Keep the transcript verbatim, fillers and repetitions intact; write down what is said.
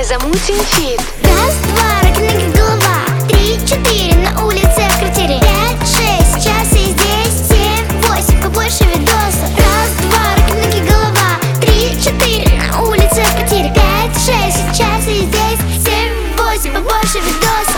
замутим фит. Раз, два, рок-н голова. Три, четыре, на улице в квартире. Пять, шесть, час и здесь. Семь, восемь, побольше видосов. Раз, два, рок-н голова. Три, четыре, на улице в квартире. Пять, шесть, час и здесь. Семь, восемь, побольше видосов.